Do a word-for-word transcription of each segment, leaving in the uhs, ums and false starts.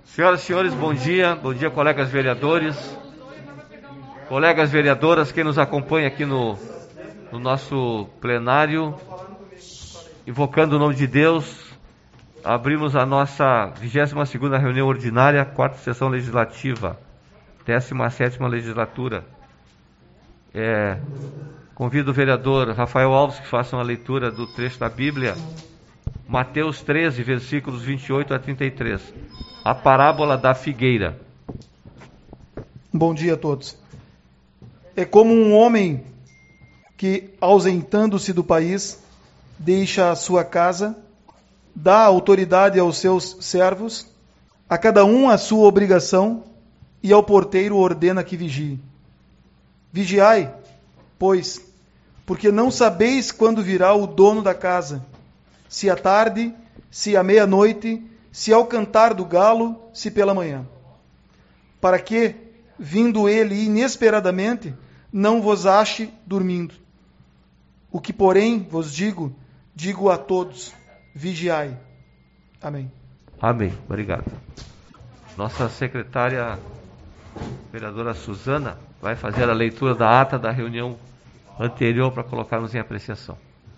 Senhoras e senhores, bom dia. Bom dia, colegas vereadores, colegas vereadoras, quem nos acompanha aqui no, no nosso plenário. Invocando o nome de Deus, abrimos a nossa vigésima segunda reunião ordinária, quarta sessão legislativa, décima sétima legislatura. É, convido o vereador Rafael Alves que faça uma leitura do trecho da Bíblia, Mateus treze, versículos vinte e oito a trinta e três. A parábola da figueira. Bom dia a todos. É como um homem que, ausentando-se do país, deixa a sua casa, dá autoridade aos seus servos, a cada um a sua obrigação, e ao porteiro ordena que vigie. Vigiai, pois, porque não sabeis quando virá o dono da casa, se à tarde, se à meia-noite, se ao cantar do galo, se pela manhã. Para que, vindo ele inesperadamente, não vos ache dormindo. O que, porém, vos digo, digo a todos, vigiai. Amém. Amém. Obrigado. Nossa secretária, vereadora Suzana, vai fazer a leitura da ata da reunião anterior para colocarmos em apreciação.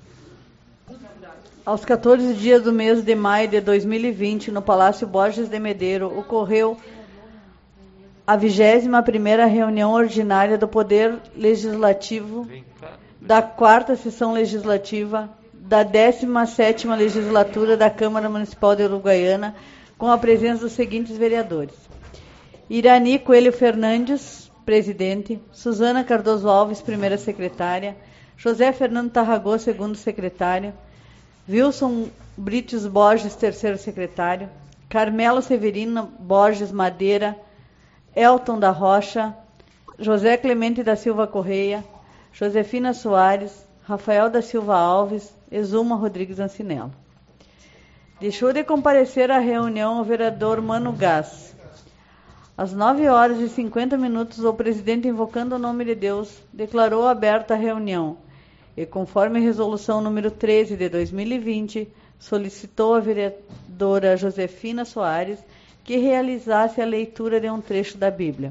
Aos quatorze dias do mês de maio de dois mil e vinte, no Palácio Borges de Medeiros, ocorreu a vigésima primeira reunião ordinária do Poder Legislativo da quarta sessão legislativa da décima sétima legislatura da Câmara Municipal de Uruguaiana, com a presença dos seguintes vereadores: Irani Coelho Fernandes, presidente; Suzana Cardoso Alves, primeira secretária; José Fernando Tarragó, segundo secretário; Wilson Brites Borges, terceiro secretário; Carmelo Severino Borges Madeira; Elton da Rocha; José Clemente da Silva Correia; Josefina Soares; Rafael da Silva Alves; Exuma Rodrigues Ancinello. Deixou de comparecer à reunião o vereador Mano Gás. Às nove horas e cinquenta minutos, o presidente, invocando o nome de Deus, declarou aberta a reunião e, conforme a resolução número treze de dois mil e vinte, solicitou à vereadora Josefina Soares que realizasse a leitura de um trecho da Bíblia.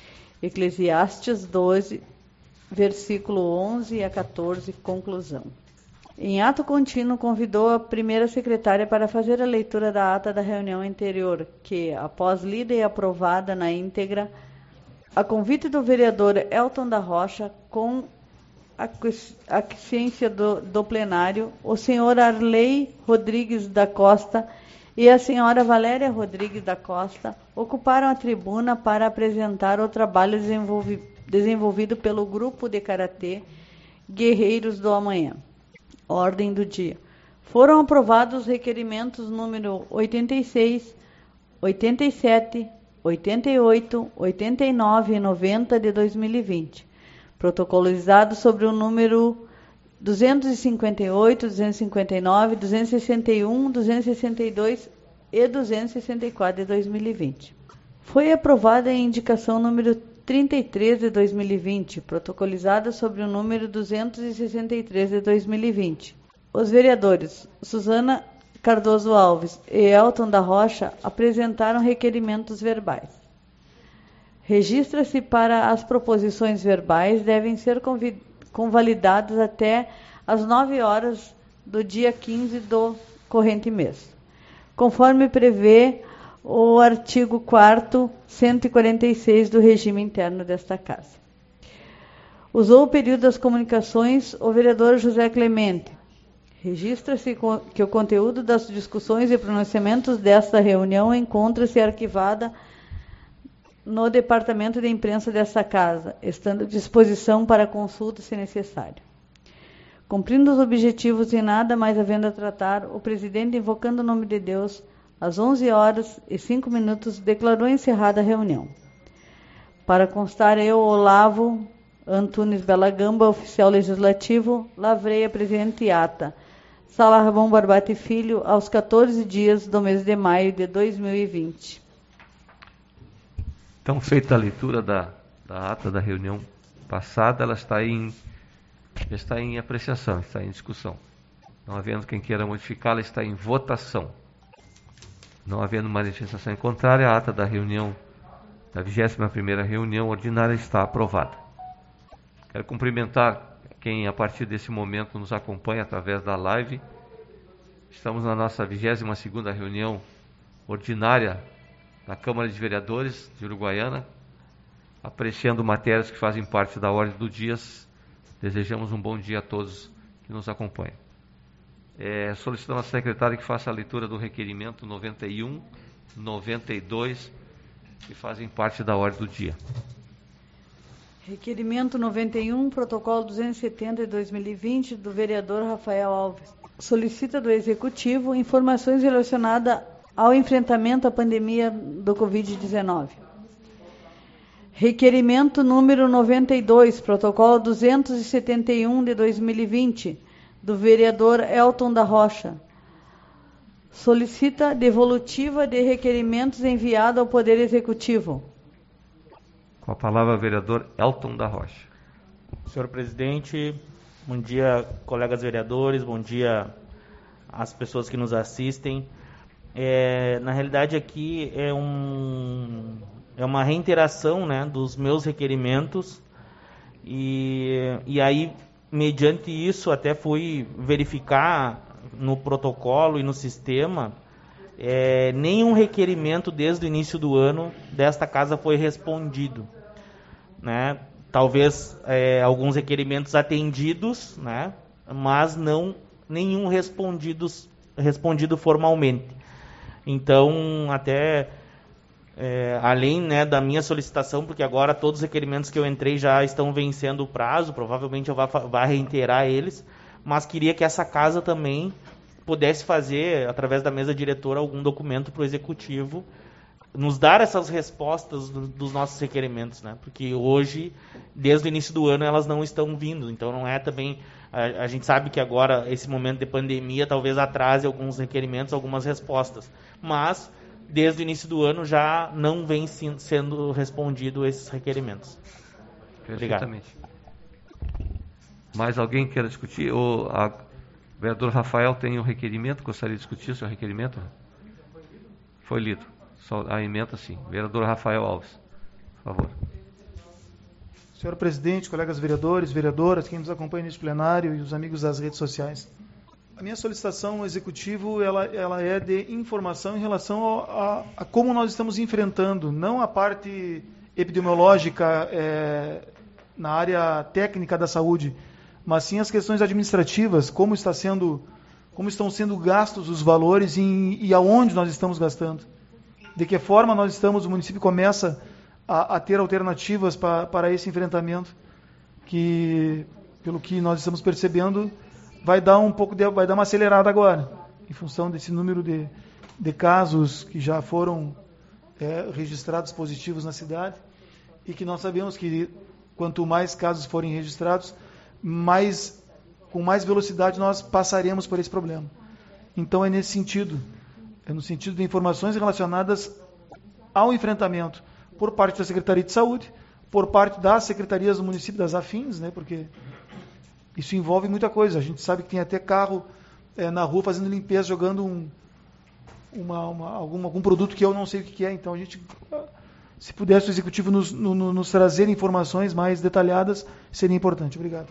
Eclesiastes doze, versículo onze a quatorze, conclusão. Em ato contínuo, convidou a primeira secretária para fazer a leitura da ata da reunião anterior, que, após lida e aprovada na íntegra, a convite do vereador Elton da Rocha, com a aquiescência do, do plenário, o senhor Arley Rodrigues da Costa e a senhora Valéria Rodrigues da Costa ocuparam a tribuna para apresentar o trabalho desenvolvi, desenvolvido pelo grupo de Karatê Guerreiros do Amanhã. Ordem do dia. Foram aprovados os requerimentos número oitenta e seis, oitenta e sete, oitenta e oito, oitenta e nove e noventa de dois mil e vinte. Protocolizado sobre o número duzentos e cinquenta e oito, duzentos e cinquenta e nove, duzentos e sessenta e um, duzentos e sessenta e dois e duzentos e sessenta e quatro de dois mil e vinte. Foi aprovada a indicação número trinta e três de dois mil e vinte, protocolizada sobre o número duzentos e sessenta e três de dois mil e vinte. Os vereadores Suzana Cardoso Alves e Elton da Rocha apresentaram requerimentos verbais. Registra-se para as proposições verbais devem ser convalidadas até às nove horas do dia quinze do corrente mês, conforme prevê o artigo quarto, cento e quarenta e seis do regime interno desta Casa. Usou o período das comunicações o vereador José Clemente. Registra-se que o conteúdo das discussões e pronunciamentos desta reunião encontra-se arquivada no departamento de imprensa desta Casa, estando à disposição para consulta se necessário. Cumprindo os objetivos e nada mais havendo a tratar, o presidente, invocando o nome de Deus, às onze horas e cinco minutos, declarou encerrada a reunião. Para constar, eu, Olavo Antunes Bela Gamba, oficial legislativo, lavrei a presente ata. Sala Ramon Barbate Filho, aos quatorze dias do mês de maio de dois mil e vinte. Então, feita a leitura da, da ata da reunião passada, ela está em, está em apreciação, está em discussão. Não havendo quem queira modificá-la, está em votação. Não havendo manifestação em contrária, a ata da reunião, da vigésima primeira reunião ordinária está aprovada. Quero cumprimentar quem a partir desse momento nos acompanha através da live. Estamos na nossa vigésima segunda reunião ordinária da Câmara de Vereadores de Uruguaiana, apreciando matérias que fazem parte da ordem do dia. Desejamos um bom dia a todos que nos acompanham. É, solicitamos à secretária que faça a leitura do requerimento noventa e um, noventa e dois, que fazem parte da ordem do dia. Requerimento noventa e um, protocolo duzentos e setenta de dois mil e vinte, do vereador Rafael Alves. Solicita do Executivo informações relacionadas ao enfrentamento à pandemia do covid dezenove. Requerimento número noventa e dois, protocolo duzentos e setenta e um de dois mil e vinte, do vereador Elton da Rocha. Solicita devolutiva de requerimentos enviado ao Poder Executivo. Com a palavra, o vereador Elton da Rocha. Senhor presidente, bom dia, colegas vereadores, bom dia às pessoas que nos assistem. É, na realidade, aqui é, um, é uma reiteração, né, dos meus requerimentos e, e aí, mediante isso, até fui verificar no protocolo e no sistema, é, nenhum requerimento desde o início do ano desta casa foi respondido, né? Talvez é, alguns requerimentos atendidos, né? Mas não nenhum respondidos, respondido formalmente. Então, até é, além, né, da minha solicitação, porque agora todos os requerimentos que eu entrei já estão vencendo o prazo, provavelmente eu vá, vá reiterar eles, mas queria que essa casa também pudesse fazer, através da mesa diretora, algum documento para o Executivo, nos dar essas respostas do, dos nossos requerimentos, né? Porque hoje, desde o início do ano, elas não estão vindo, então não é também... A, a gente sabe que agora, esse momento de pandemia, talvez atrase alguns requerimentos, algumas respostas, mas... desde o início do ano já não vem sendo respondido esses requerimentos. Perfeitamente. Obrigado. Mais alguém queira discutir? O, a, o vereador Rafael tem um requerimento, gostaria de discutir o seu requerimento? Foi lido. Só a emenda, sim. Vereador Rafael Alves, por favor. Senhor presidente, colegas vereadores, vereadoras, quem nos acompanha neste plenário e os amigos das redes sociais. A minha solicitação ao Executivo ela, ela é de informação em relação a, a como nós estamos enfrentando, não a parte epidemiológica é, na área técnica da saúde, mas sim as questões administrativas, como, está sendo, como estão sendo gastos os valores e, e aonde nós estamos gastando. De que forma nós estamos, o município começa a, a ter alternativas pa, para esse enfrentamento, que, pelo que nós estamos percebendo, vai dar um pouco de, vai dar uma acelerada agora, em função desse número de, de casos que já foram é, registrados positivos na cidade, e que nós sabemos que quanto mais casos forem registrados, mais, com mais velocidade nós passaremos por esse problema. Então é nesse sentido, é no sentido de informações relacionadas ao enfrentamento por parte da Secretaria de Saúde, por parte das secretarias do município, das afins, né, porque isso envolve muita coisa. A gente sabe que tem até carro é, na rua fazendo limpeza, jogando um, uma, uma, algum, algum produto que eu não sei o que é. Então, a gente, se pudesse o Executivo nos, no, nos trazer informações mais detalhadas, seria importante. Obrigado.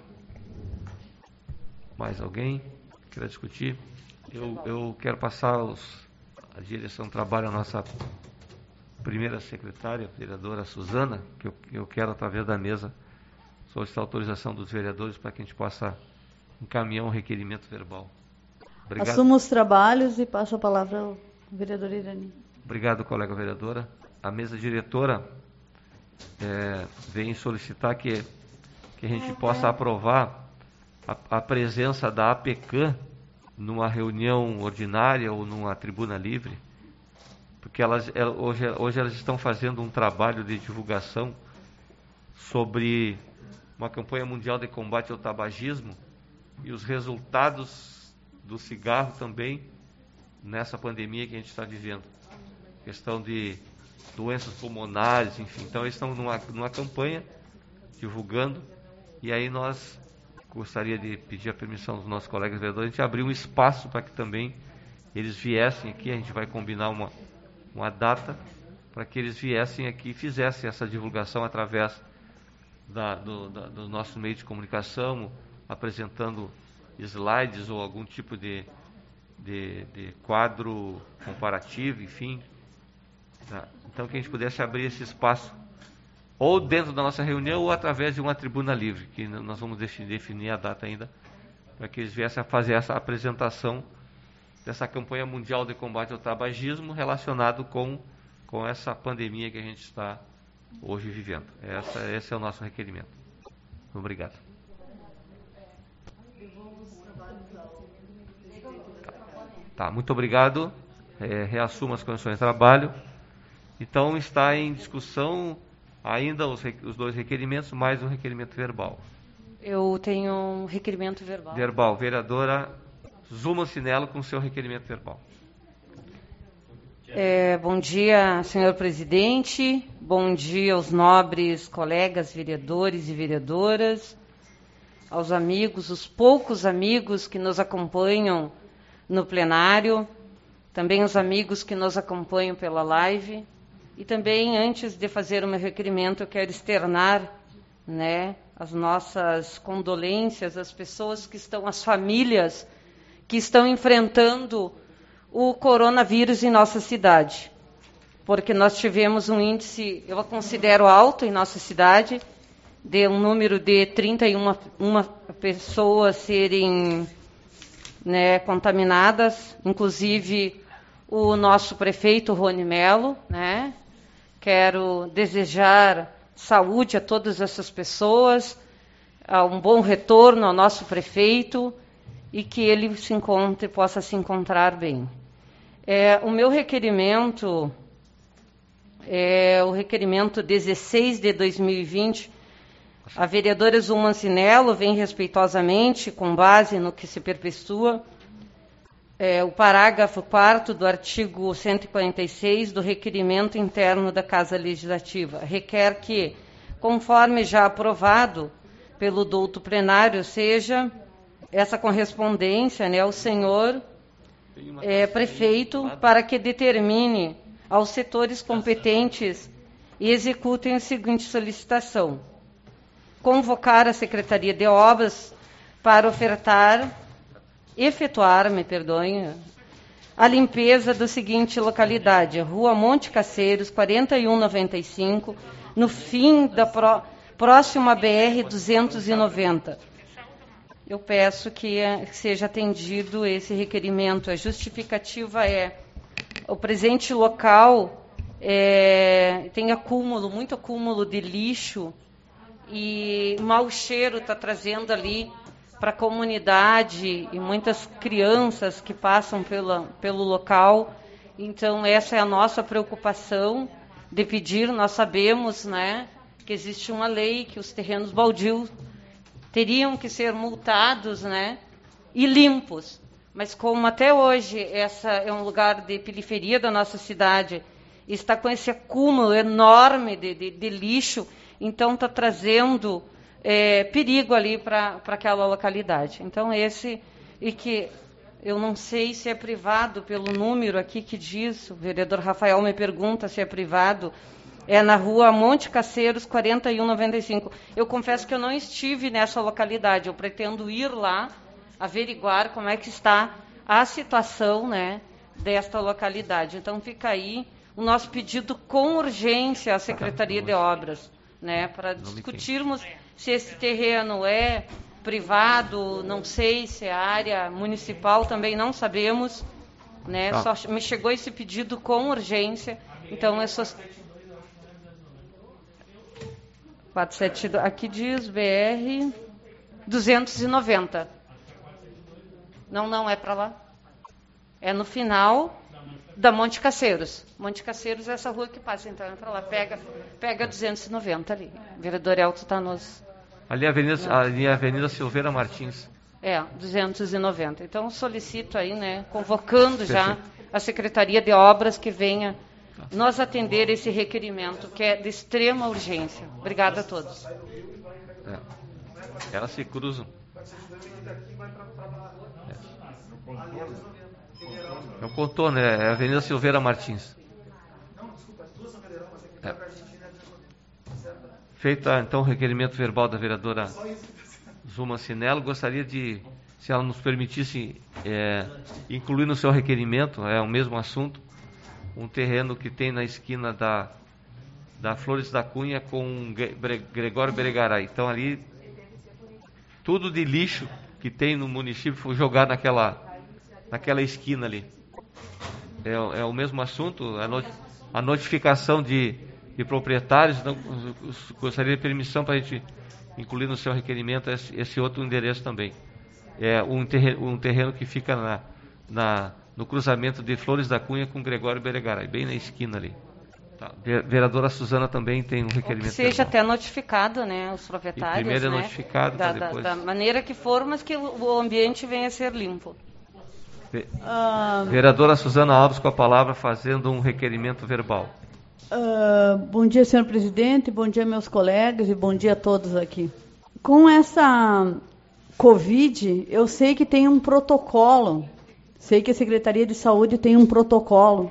Mais alguém queira discutir? Eu, eu quero passar os, a direção do trabalho à nossa primeira secretária, a vereadora Suzana, que eu, eu quero, através da mesa, solicitar a autorização dos vereadores para que a gente possa encaminhar um requerimento verbal. Obrigado. Assumo os trabalhos e passo a palavra ao vereador Irani. Obrigado, colega vereadora. A mesa diretora é, vem solicitar que, que a gente possa aprovar a, a presença da A P C A M numa reunião ordinária ou numa tribuna livre, porque elas, elas, hoje, hoje elas estão fazendo um trabalho de divulgação sobre uma campanha mundial de combate ao tabagismo e os resultados do cigarro também nessa pandemia que a gente está vivendo. Questão de doenças pulmonares, enfim. Então, eles estão numa, numa campanha divulgando, e aí nós gostaria de pedir a permissão dos nossos colegas vereadores, a gente abrir um espaço para que também eles viessem aqui, a gente vai combinar uma, uma data para que eles viessem aqui e fizessem essa divulgação através da, do, da, do nosso meio de comunicação, apresentando slides ou algum tipo de, de, de quadro comparativo, enfim. Tá? Então, que a gente pudesse abrir esse espaço, ou dentro da nossa reunião, ou através de uma tribuna livre, que nós vamos definir a data ainda, para que eles viessem a fazer essa apresentação dessa campanha mundial de combate ao tabagismo relacionado com, com essa pandemia que a gente está hoje vivendo. Essa, esse é o nosso requerimento. Obrigado. Tá, muito obrigado. É, reassumo as condições de trabalho. Então, está em discussão ainda os, os dois requerimentos, mais um requerimento verbal. Eu tenho um requerimento verbal. Verbal. Vereadora Zuma Cinello, com seu requerimento verbal. É, bom dia, senhor presidente. Bom dia aos nobres colegas vereadores e vereadoras, aos amigos, os poucos amigos que nos acompanham no plenário, também os amigos que nos acompanham pela live. E também, antes de fazer o meu requerimento, eu quero externar, né, as nossas condolências às pessoas que estão, às famílias que estão enfrentando o coronavírus em nossa cidade. Porque nós tivemos um índice, eu considero alto em nossa cidade, de um número de trinta e uma, uma pessoas serem, né, contaminadas, inclusive o nosso prefeito Rony Melo, né? Quero desejar saúde a todas essas pessoas, um bom retorno ao nosso prefeito e que ele se encontre, possa se encontrar bem. É, o meu requerimento é o requerimento dezesseis de dois mil e vinte. A vereadora Zuma Cinello vem respeitosamente, com base no que se perpetua, é, o parágrafo quarto do artigo cento e quarenta e seis do requerimento interno da Casa Legislativa. Requer que, conforme já aprovado pelo douto plenário, seja essa correspondência, né, ao senhor é, prefeito, para que determine aos setores competentes e executem a seguinte solicitação: convocar a Secretaria de Obras para ofertar, efetuar, me perdoem, a limpeza da seguinte localidade: Rua Monte Caceiros, quarenta e um noventa e cinco, no fim da pró, próxima B R duzentos e noventa. Eu peço que seja atendido esse requerimento. A justificativa é: o presente local é, tem acúmulo, muito acúmulo de lixo, e mau cheiro está trazendo ali para a comunidade e muitas crianças que passam pela, pelo local. Então, essa é a nossa preocupação de pedir. Nós sabemos, né, que existe uma lei que os terrenos baldios teriam que ser multados, né, e limpos. Mas como até hoje essa é um lugar de periferia da nossa cidade, está com esse acúmulo enorme de, de, de lixo, então está trazendo é, perigo ali para aquela localidade. Então esse, e que eu não sei se é privado pelo número aqui que diz, o vereador Rafael me pergunta se é privado, é na rua Monte Caceiros, quarenta e um noventa e cinco. Eu confesso que eu não estive nessa localidade, eu pretendo ir lá, averiguar como é que está a situação, né, desta localidade. Então fica aí o nosso pedido com urgência à Secretaria de Obras, né, para discutirmos se esse terreno é privado, não sei se é área municipal, também não sabemos, né, tá. Só me chegou esse pedido com urgência, então eu só... quatro sete dois, aqui diz B R duzentos e noventa. Não, não, é para lá. É no final da Monte Caceiros. Monte Caceiros é essa rua que passa, então é para lá. Pega, pega duzentos e noventa ali. O vereador Elton está nos... Ali é a Avenida, ali é a Avenida Silveira Martins. É, duzentos e noventa. Então solicito aí, né, convocando já Perfeito. a Secretaria de Obras que venha nos atender esse requerimento, que é de extrema urgência. Obrigada a todos. É. Elas se cruzam. É. É o contorno, é a Avenida Silveira Martins. É. Feita então o requerimento verbal da vereadora Zuma Cinello, gostaria de, se ela nos permitisse é, incluir no seu requerimento, é o mesmo assunto, um terreno que tem na esquina da, da Flores da Cunha com Gregório Beregaray. Então ali, tudo de lixo que tem no município foi jogado naquela, naquela esquina ali. É, é o mesmo assunto, a, not, a notificação de, de proprietários, então, gostaria de permissão para a gente incluir no seu requerimento esse, esse outro endereço também. É um terreno, um terreno que fica na, na, no cruzamento de Flores da Cunha com Gregório Beregaray, bem na esquina ali. Tá. Vereadora Suzana também tem um requerimento. Que seja verbal. Até notificado, né, os proprietários. E primeiro é né, notificado, da, depois... da, da maneira que for, mas que o ambiente venha a ser limpo. Ve... Uh... Vereadora Suzana Alves com a palavra, fazendo um requerimento verbal. Uh, bom dia, senhor presidente, bom dia, meus colegas, e bom dia a todos aqui. Com essa Covid, eu sei que tem um protocolo, sei que a Secretaria de Saúde tem um protocolo,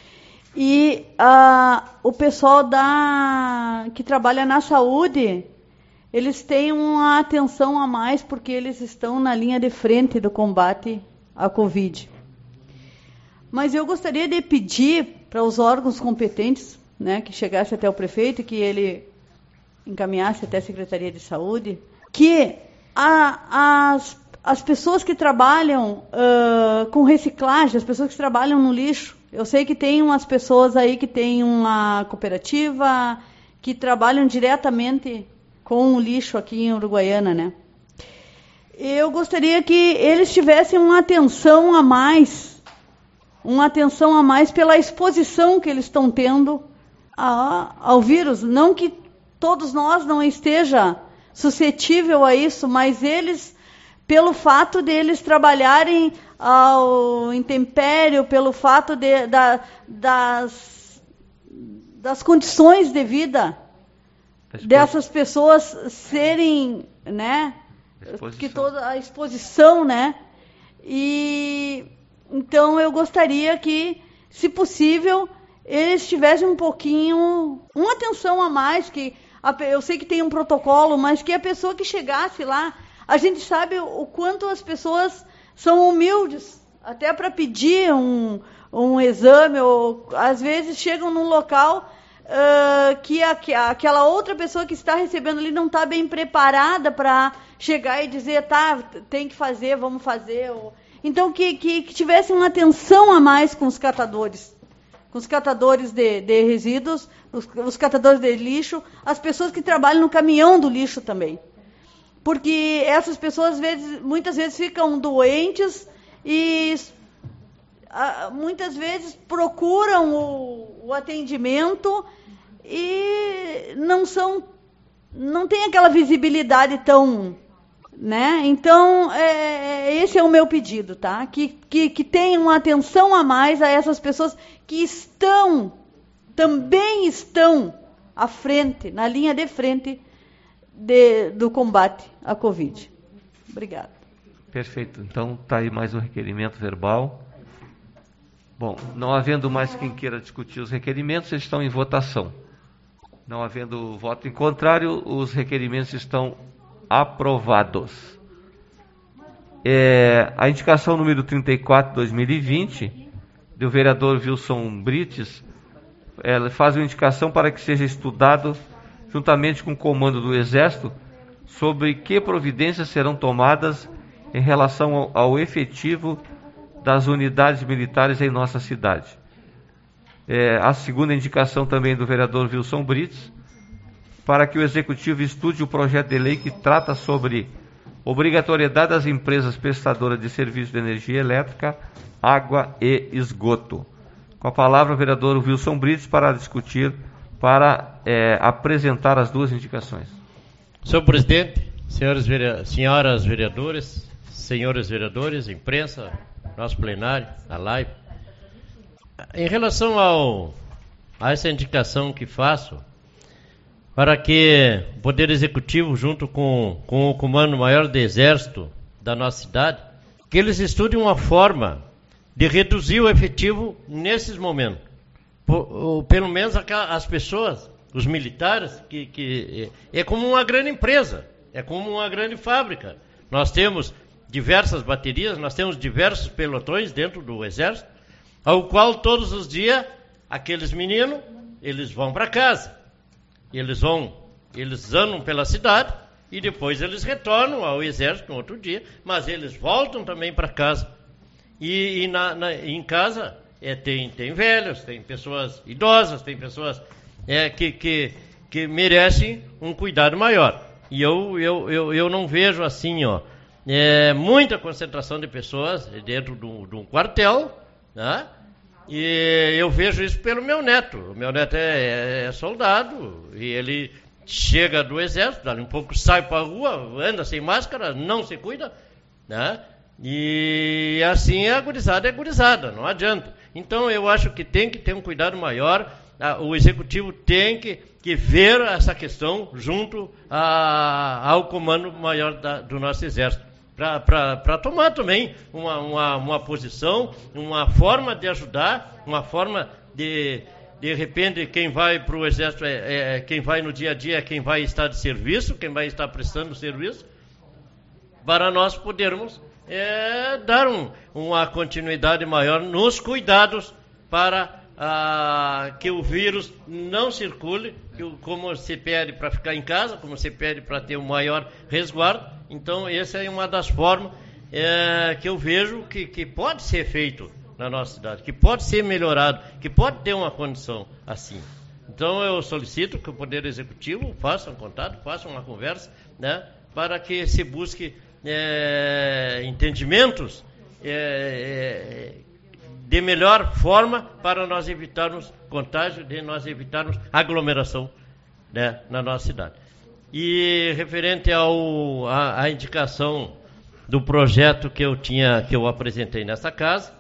e uh, o pessoal da, que trabalha na saúde, eles têm uma atenção a mais, porque eles estão na linha de frente do combate à Covid. Mas eu gostaria de pedir para os órgãos competentes, né, que chegasse até o prefeito, que ele encaminhasse até a Secretaria de Saúde, que a, as, as pessoas que trabalham uh, com reciclagem, as pessoas que trabalham no lixo, eu sei que tem umas pessoas aí que têm uma cooperativa, que trabalham diretamente com o lixo aqui em Uruguaiana, né? Eu gostaria que eles tivessem uma atenção a mais, uma atenção a mais pela exposição que eles estão tendo a, ao vírus. Não que todos nós não esteja suscetível a isso, mas eles, pelo fato de eles trabalharem ao intempério, pelo fato de, da, das, das condições de vida dessas pessoas serem, né, que toda a exposição, né, e então eu gostaria que, se possível, eles tivessem um pouquinho, uma atenção a mais, que a, eu sei que tem um protocolo, mas que a pessoa que chegasse lá, a gente sabe o quanto as pessoas são humildes, até para pedir um, um exame, ou às vezes chegam num local uh, que, a, que aquela outra pessoa que está recebendo ali não está bem preparada para chegar e dizer, tá, tem que fazer, vamos fazer. Ou... Então, que, que, que tivessem uma atenção a mais com os catadores, com os catadores de, de resíduos, os, os catadores de lixo, as pessoas que trabalham no caminhão do lixo também. Porque essas pessoas, às vezes, muitas vezes, ficam doentes e a, muitas vezes procuram o, o atendimento e não são, não tem aquela visibilidade tão, né? Então, é, esse é o meu pedido, tá? Que, que, que tenham uma atenção a mais a essas pessoas que estão, também estão à frente, na linha de frente de, do combate à Covid. Obrigada. Perfeito. Então, está aí mais um requerimento verbal. Bom, não havendo mais quem queira discutir os requerimentos, eles estão em votação. Não havendo voto em contrário, os requerimentos estão aprovados. É, a indicação número trinta e quatro de dois mil e vinte, do vereador Wilson Brites, ela faz uma indicação para que seja estudado, juntamente com o comando do Exército, sobre que providências serão tomadas em relação ao, ao efetivo das unidades militares em nossa cidade. É, a segunda indicação também do vereador Wilson Brites, para que o Executivo estude o projeto de lei que trata sobre obrigatoriedade das empresas prestadoras de serviço de energia elétrica, água e esgoto. Com a palavra o vereador Wilson Brites para discutir, para é, apresentar as duas indicações. Senhor presidente, senhores vereadores, senhoras vereadoras, senhores vereadores, imprensa, nosso plenário, a live. Em relação ao, a essa indicação que faço, para que o Poder Executivo, junto com, com o Comando Maior do Exército da nossa cidade, que eles estudem uma forma de reduzir o efetivo nesses momentos. Por, pelo menos as pessoas, os militares, que, que é como uma grande empresa, é como uma grande fábrica. Nós temos diversas baterias, nós temos diversos pelotões dentro do Exército, ao qual todos os dias aqueles meninos, eles vão para casa, eles vão, eles andam pela cidade e depois eles retornam ao Exército no outro dia, mas eles voltam também para casa. E, e na, na, em casa é, tem, tem velhos, tem pessoas idosas, tem pessoas é, que, que, que merecem um cuidado maior. E eu, eu, eu, eu não vejo assim, ó, é, muita concentração de pessoas dentro de um, de um quartel, né? E eu vejo isso pelo meu neto. O meu neto é, é, é soldado e ele chega do Exército, dali um pouco sai para a rua, anda sem máscara, não se cuida, né? E assim a gurizada é gurizada, não adianta. Então eu acho que tem que ter um cuidado maior, o Executivo tem que, que ver essa questão junto a, ao comando maior da, do nosso Exército, para tomar também uma, uma, uma posição, uma forma de ajudar, uma forma de, de repente, quem vai para o Exército, é, é, quem vai no dia a dia é quem vai estar de serviço, quem vai estar prestando serviço, para nós podermos É dar um, uma continuidade maior nos cuidados para ah, que o vírus não circule, que, como se pede para ficar em casa, como se pede para ter um maior resguardo. Então, essa é uma das formas é, que eu vejo que, que pode ser feito na nossa cidade, que pode ser melhorado, que pode ter uma condição assim. Então, eu solicito que o Poder Executivo faça um contato, faça uma conversa, né, para que se busque É, entendimentos é, é, de melhor forma para nós evitarmos contágio, de nós evitarmos aglomeração, né, na nossa cidade. E referente ao a, a indicação do projeto que eu tinha, que eu apresentei nessa casa,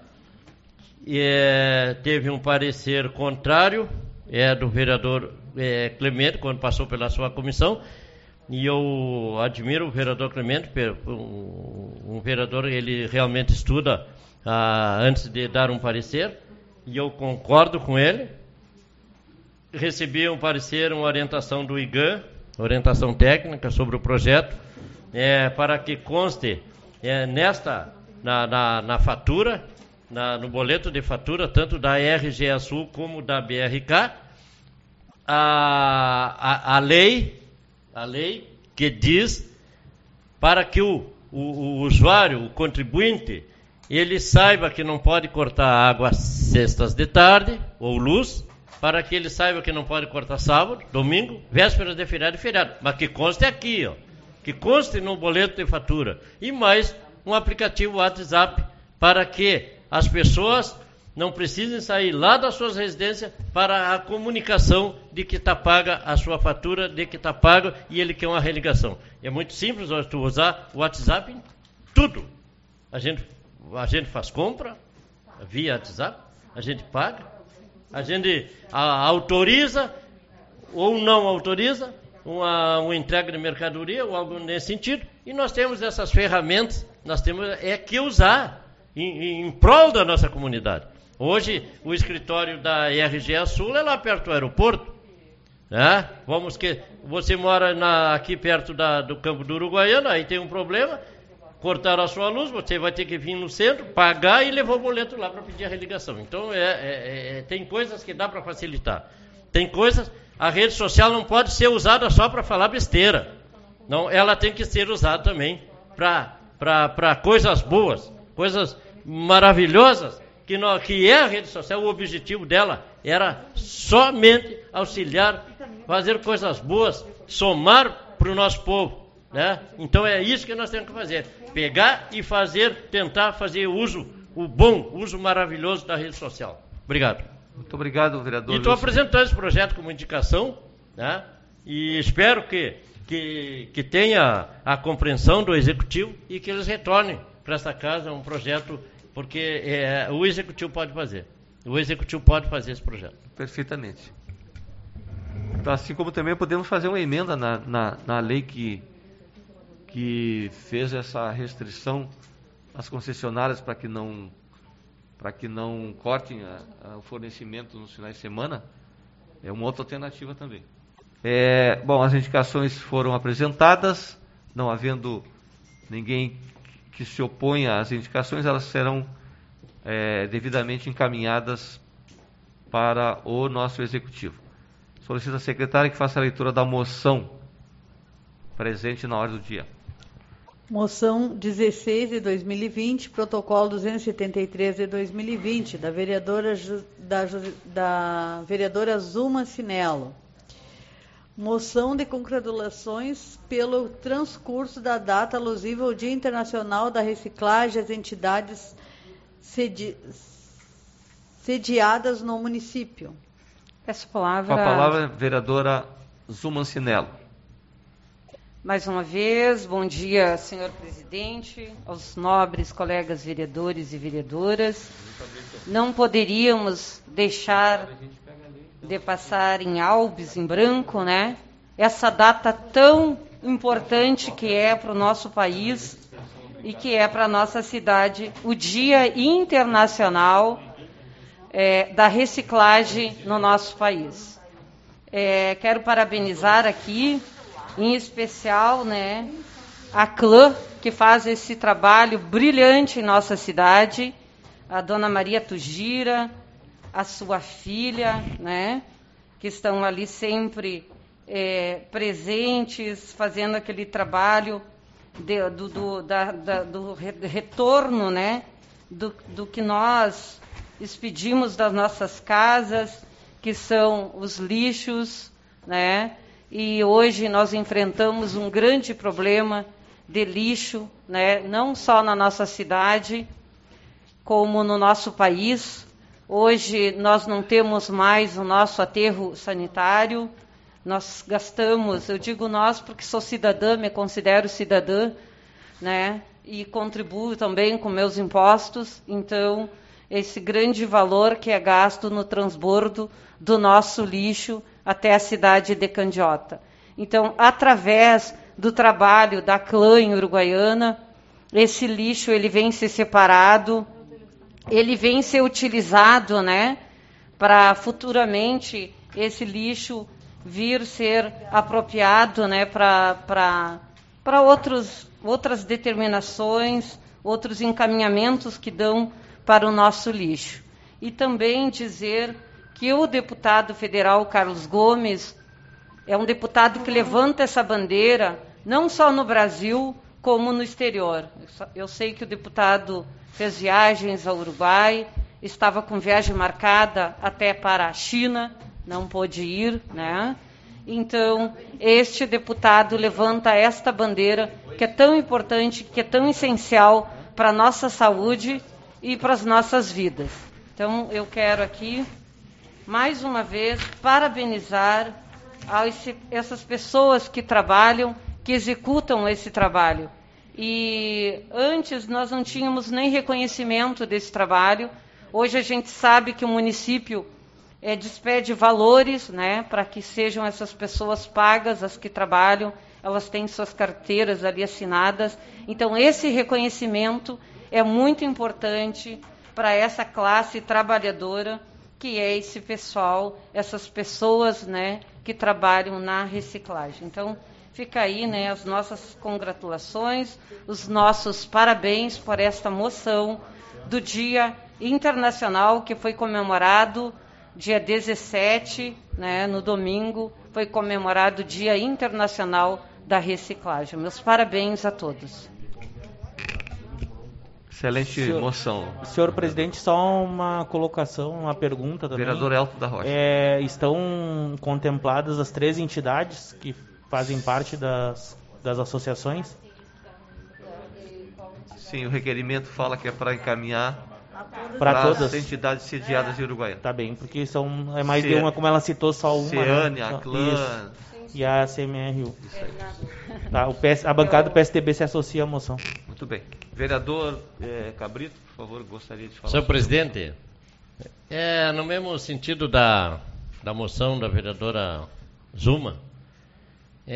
é, teve um parecer contrário, é do vereador é, Clemente, quando passou pela sua comissão. E eu admiro o vereador Clemente, um, um vereador, ele realmente estuda ah, antes de dar um parecer, e eu concordo com ele. Recebi um parecer, uma orientação do I G A M, orientação técnica sobre o projeto, é, para que conste é, nesta, na, na, na fatura, na, no boleto de fatura, tanto da R G A Sul como da B R K, a, a, a lei... a lei que diz para que o, o, o usuário, o contribuinte, ele saiba que não pode cortar água às sextas de tarde, ou luz, para que ele saiba que não pode cortar sábado, domingo, vésperas de feriado e feriado. Mas que conste aqui, ó, que conste no boleto de fatura. E mais um aplicativo WhatsApp para que as pessoas não precisem sair lá das suas residências para a comunicação de que está paga a sua fatura, de que está pago e ele quer uma religação. É muito simples tu usar o WhatsApp em tudo. A gente, a gente faz compra via WhatsApp, a gente paga, a gente a, autoriza ou não autoriza uma, uma entrega de mercadoria ou algo nesse sentido. E nós temos essas ferramentas, nós temos é que usar em, em prol da nossa comunidade. Hoje, o escritório da R G A Sul é lá perto do aeroporto, né? Vamos que você mora na, aqui perto da, do Campo do Uruguaiana, aí tem um problema, cortaram a sua luz, você vai ter que vir no centro, pagar e levar o boleto lá para pedir a religação. Então, é, é, é, tem coisas que dá para facilitar. Tem coisas, a rede social não pode ser usada só para falar besteira. Não, ela tem que ser usada também para coisas boas, coisas maravilhosas. Que, no, que é a rede social, o objetivo dela era somente auxiliar, fazer coisas boas, somar para o nosso povo, né? Então é isso que nós temos que fazer, pegar e fazer, tentar fazer uso, o bom, uso maravilhoso da rede social. Obrigado. Muito obrigado, vereador. E estou apresentando esse projeto como indicação, né? E espero que, que, que tenha a compreensão do Executivo e que eles retornem para esta casa um projeto. Porque é, o Executivo pode fazer. O Executivo pode fazer esse projeto. Perfeitamente. Então, assim como também podemos fazer uma emenda na, na, na lei que, que fez essa restrição às concessionárias para que não para que não cortem a, a, o fornecimento nos finais de semana, é uma outra alternativa também. É, bom, as indicações foram apresentadas, não havendo ninguém que se oponha às indicações, elas serão é, devidamente encaminhadas para o nosso executivo. Solicito à secretária que faça a leitura da moção presente na ordem do dia. Moção dezesseis de dois mil e vinte, protocolo duzentos e setenta e três de dois mil e vinte, da vereadora, da, da vereadora Zuma Cinello. Moção de congratulações pelo transcurso da data alusiva ao Dia Internacional da Reciclagem às entidades sedi, sediadas no município. Peço a palavra... Com a palavra, vereadora Zuma Cinello. Mais uma vez, bom dia, senhor presidente, aos nobres colegas vereadores e vereadoras. Não poderíamos deixar de passar em albes, em branco, né? Essa data tão importante que é para o nosso país e que é para a nossa cidade, o Dia Internacional é, da Reciclagem no nosso país. É, quero parabenizar aqui, em especial, né, a Clã, que faz esse trabalho brilhante em nossa cidade, a dona Maria Tugira, a sua filha, né, que estão ali sempre é, presentes, fazendo aquele trabalho de, do, do, da, da, do retorno, né, do, do que nós expedimos das nossas casas, que são os lixos, né. E hoje nós enfrentamos um grande problema de lixo, né, não só na nossa cidade, como no nosso país. Hoje nós não temos mais o nosso aterro sanitário, nós gastamos, eu digo nós porque sou cidadã, me considero cidadã, né, e contribuo também com meus impostos, então esse grande valor que é gasto no transbordo do nosso lixo até a cidade de Candiota. Então, através do trabalho da Clã em Uruguaiana, esse lixo ele vem ser separado, ele vem ser utilizado, né, para futuramente esse lixo vir ser apropriado, né, para para outros outras determinações, outros encaminhamentos que dão para o nosso lixo. E também dizer que o deputado federal Carlos Gomes é um deputado que levanta essa bandeira, não só no Brasil, como no exterior. Eu sei que o deputado fez viagens ao Uruguai, estava com viagem marcada até para a China, não pôde ir, né? Então, este deputado levanta esta bandeira, que é tão importante, que é tão essencial para a nossa saúde e para as nossas vidas. Então, eu quero aqui, mais uma vez, parabenizar a esse, essas pessoas que trabalham, que executam esse trabalho. E antes nós não tínhamos nem reconhecimento desse trabalho. Hoje a gente sabe que o município é, despede valores, né, para que sejam essas pessoas pagas, as que trabalham, elas têm suas carteiras ali assinadas. Então esse reconhecimento é muito importante para essa classe trabalhadora, que é esse pessoal, essas pessoas, né, que trabalham na reciclagem. Então, fica aí, né, as nossas congratulações, os nossos parabéns por esta moção do Dia Internacional, que foi comemorado dia dezessete, né, no domingo, foi comemorado o Dia Internacional da Reciclagem. Meus parabéns a todos. Excelente senhor, moção. Senhor presidente, só uma colocação, uma pergunta também. Vereador Elton da Rocha. É, estão contempladas as três entidades que fazem parte das, das associações? Sim, o requerimento fala que é para encaminhar para todas as entidades sediadas em Uruguaiana. Tá bem, porque são, é mais Ce... de uma, como ela citou, só uma. Ceane, né? a Clã... E a C M R U. Tá, o P S, a bancada do P S D B se associa à moção. Muito bem. Vereador é, Cabrito, por favor, gostaria de falar. Senhor presidente, é, no mesmo sentido da, da moção da vereadora Zuma,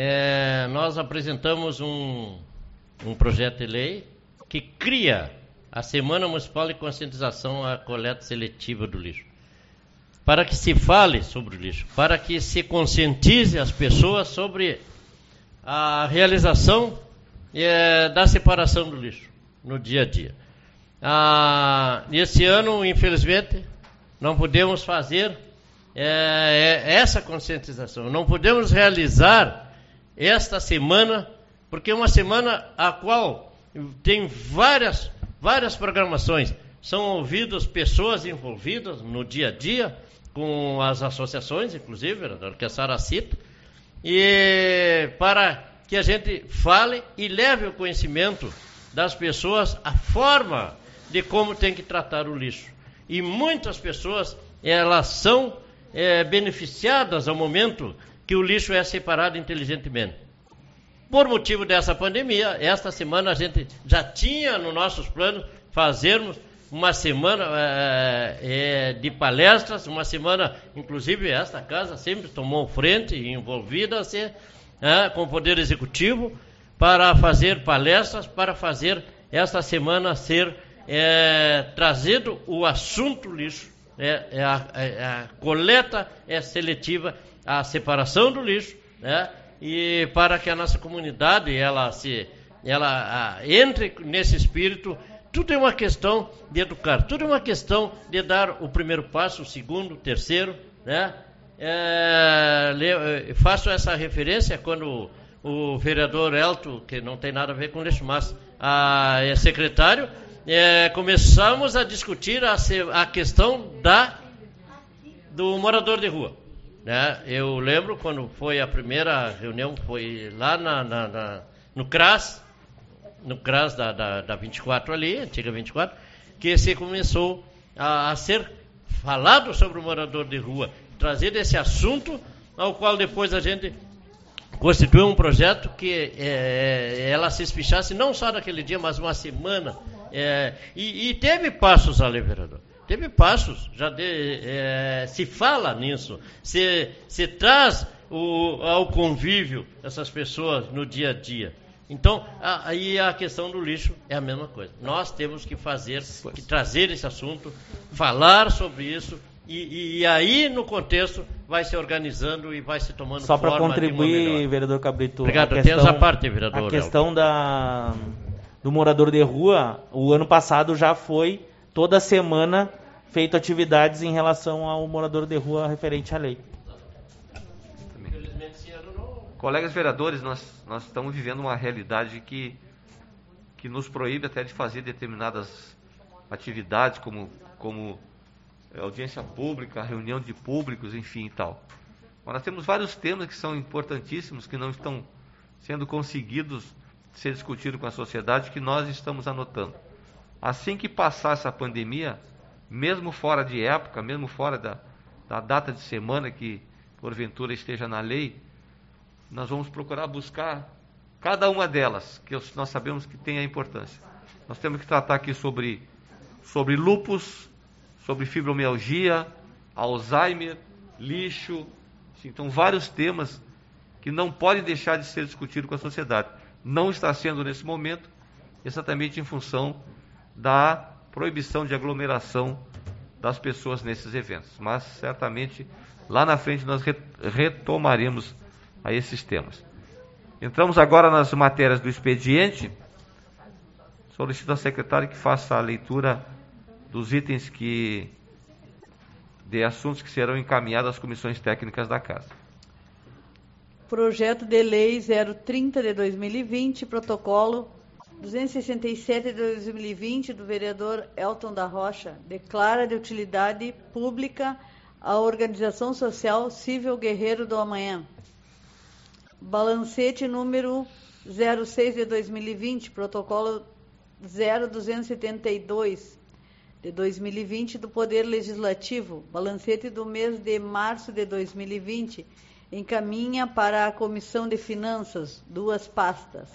é, nós apresentamos um, um projeto de lei que cria a Semana Municipal de Conscientização à Coleta Seletiva do Lixo. Para que se fale sobre o lixo, para que se conscientize as pessoas sobre a realização é, da separação do lixo no dia a dia. Ah, esse ano, infelizmente, não podemos fazer é, essa conscientização, não podemos realizar esta semana, porque é uma semana a qual tem várias, várias programações, são ouvidas pessoas envolvidas no dia a dia, com as associações, inclusive, que a Sara cita, e para que a gente fale e leve o conhecimento das pessoas a forma de como tem que tratar o lixo. E muitas pessoas, elas são é, beneficiadas ao momento que o lixo é separado inteligentemente. Por motivo dessa pandemia, esta semana a gente já tinha nos nossos planos fazermos uma semana é, é, de palestras, uma semana, inclusive esta casa sempre tomou frente e envolvida-se é, com o Poder Executivo para fazer palestras, para fazer esta semana ser é, trazido o assunto lixo, é, é a, é a coleta é seletiva, a separação do lixo, né, e para que a nossa comunidade ela, se, ela a, entre nesse espírito. Tudo é uma questão de educar, tudo é uma questão de dar o primeiro passo, o segundo, o terceiro, né? É, faço essa referência quando o, o vereador Elton, que não tem nada a ver com lixo, mas a, é secretário, é, começamos a discutir a, a questão da, do morador de rua. Né? Eu lembro quando foi a primeira reunião, foi lá na, na, na, no CRAS, no CRAS da, da, da vinte e quatro ali, antiga vinte e quatro, que se começou a, a ser falado sobre o morador de rua, trazer esse assunto, ao qual depois a gente constituiu um projeto que é, ela se espichasse não só naquele dia, mas uma semana, é, e, e teve passos ali, vereador, teve passos, já de, é, se fala nisso, se, se traz o, ao convívio essas pessoas no dia a dia. Então, aí a, a questão do lixo é a mesma coisa. Nós temos que fazer, que trazer esse assunto, falar sobre isso, e, e aí no contexto vai se organizando e vai se tomando Só forma. Só para contribuir, vereador Cabrito. Obrigado, tem essa parte, vereador. A questão da, do morador de rua, o ano passado já foi toda semana feito atividades em relação ao morador de rua referente à lei. Colegas vereadores, nós, nós estamos vivendo uma realidade que, que nos proíbe até de fazer determinadas atividades, como, como audiência pública, reunião de públicos, enfim e tal. Mas nós temos vários temas que são importantíssimos, que não estão sendo conseguidos ser discutidos com a sociedade, que nós estamos anotando. Assim que passar essa pandemia, mesmo fora de época, mesmo fora da, da data de semana que porventura esteja na lei, nós vamos procurar buscar cada uma delas, que nós sabemos que tem a importância. Nós temos que tratar aqui sobre, sobre lúpus, sobre fibromialgia, Alzheimer, lixo, então vários temas que não podem deixar de ser discutidos com a sociedade. Não está sendo nesse momento, exatamente em função da proibição de aglomeração das pessoas nesses eventos. Mas certamente lá na frente nós retomaremos a esses temas. Entramos agora nas matérias do expediente. Solicito ao secretário que faça a leitura dos itens que de assuntos que serão encaminhados às comissões técnicas da Casa. Projeto de Lei zero trinta de dois mil e vinte, protocolo duzentos e sessenta e sete de dois mil e vinte do vereador Elton da Rocha, declara de utilidade pública a Organização Social Cível Guerreiro do Amanhã. Balancete número zero seis de dois mil e vinte, protocolo zero duzentos e setenta e dois de dois mil e vinte do Poder Legislativo, balancete do mês de março de dois mil e vinte, encaminha para a Comissão de Finanças, duas pastas.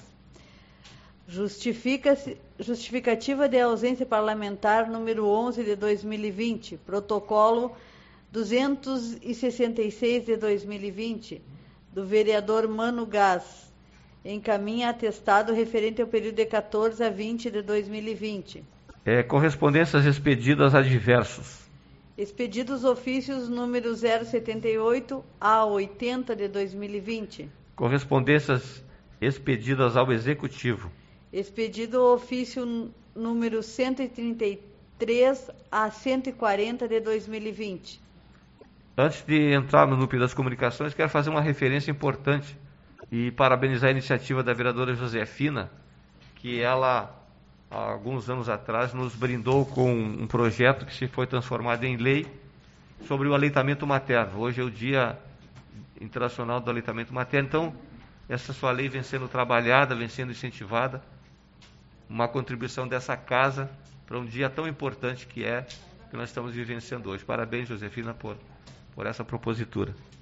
Justifica-se, justificativa de ausência parlamentar número onze de dois mil e vinte, protocolo duzentos e sessenta e seis de dois mil e vinte, do vereador Mano Gás, encaminha atestado referente ao período de quatorze a vinte de dois mil e vinte. É, correspondências expedidas a diversos. Expedidos ofícios número zero setenta e oito a oitenta de dois mil e vinte. Correspondências expedidas ao Executivo. Expedido ofício número cento e trinta e três a cento e quarenta de dois mil e vinte. Antes de entrar no núcleo das comunicações, quero fazer uma referência importante e parabenizar a iniciativa da vereadora Josefina, que ela, há alguns anos atrás, nos brindou com um projeto que se foi transformado em lei sobre o aleitamento materno. Hoje é o Dia Internacional do Aleitamento Materno. Então, essa sua lei vem sendo trabalhada, vem sendo incentivada, uma contribuição dessa casa para um dia tão importante que é que nós estamos vivenciando hoje. Parabéns, Josefina, por, por essa propositura.